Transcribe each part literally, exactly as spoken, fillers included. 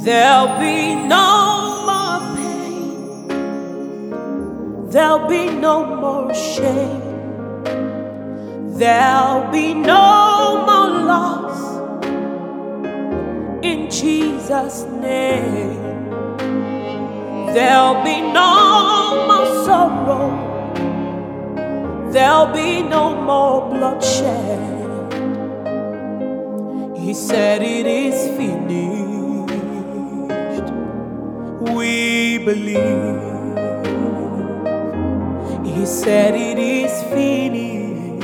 There'll be no more pain. There'll be no more shame. There'll be no more loss in Jesus' name. There'll be no more sorrow. There'll be no more bloodshed. He said it is finished. We believe. He said it is finished.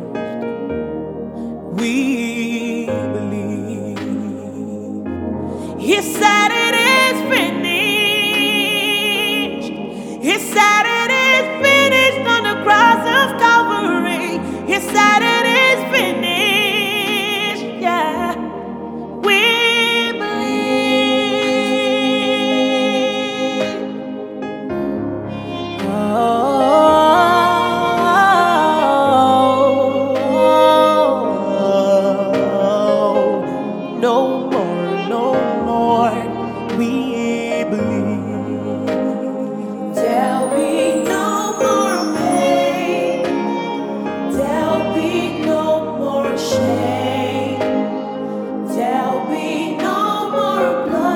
We believe. He said it is finished. He said it is finished on the cross of Calvary. He said it is finished. Yeah. We believe. Oh. No more, no more, we believe. There'll be no more pain. There'll be no more shame. There'll be no more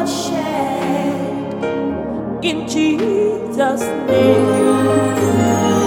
bloodshed in Jesus' name.